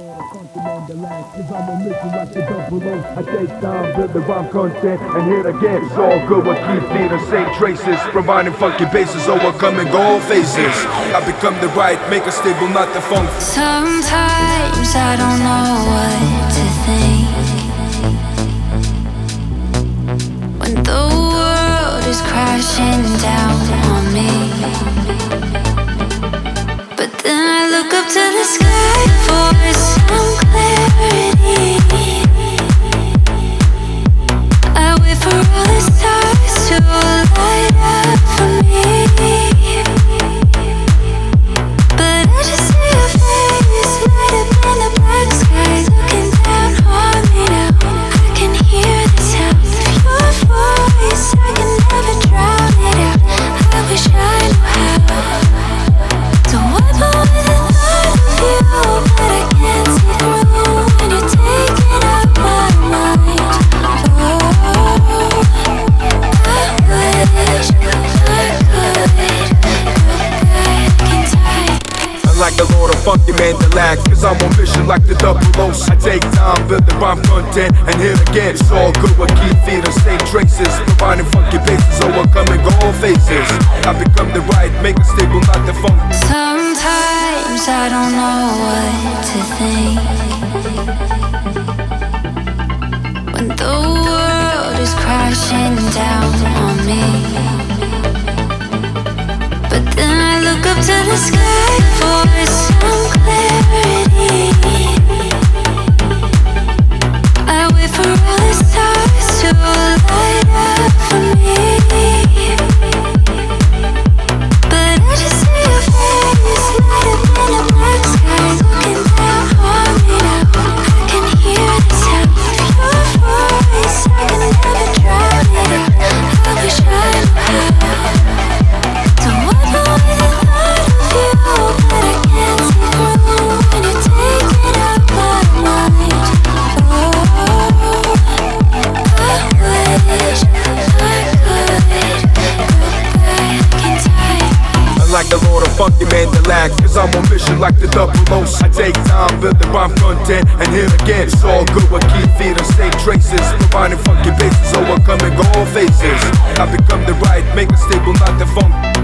Cause I'm a mission like the double O. I take time, build the rhyme content, and hit again. It's all good, I keep feeding same traces, providing funky bases, overcoming gold faces. I become the right, make a stable, not the funk. Sometimes I don't know what to think when the world is crashing down on me. But then I look up to the sky for some clarity. I wait for all the stars to light up for me. But I just see your face light up in the black sky, looking down on me now. I can hear the sound of your voice, I can never drown it out. I wish I knew how to wipe away the thought of you, but I can't see through when you're taking up my mind. Oh, I wish I could go back in time. Like the Lord of Funky Man, relax, cause I'm on mission like the double O's. I take time, build the rhyme content, and hit again. It's all good, I keep feeding same traces, providing funky bases, overcoming gold faces. I become the right, make a stable, not the funk. Sometimes I don't know what to think when the world is crashing down on me. But then I look up to the sky for some clarity. I wait for all the stars to light up for me. But I just see your face light up in the black sky, looking down on me now. I can hear the sound of your voice, I can never drown it out. I wish I knew how to wipe away the thought of you, but I can't see through when you're taking up my mind. Oh, I wish I could go back in time. Like the Lord of Funky Man, relax, cause I'm on mission like the double O's. I take time, build the rhyme content, and hit again. It's all good, I keep feeding same traces, providing funky bases, overcoming gold faces. I become the right, make a stable, not the funk.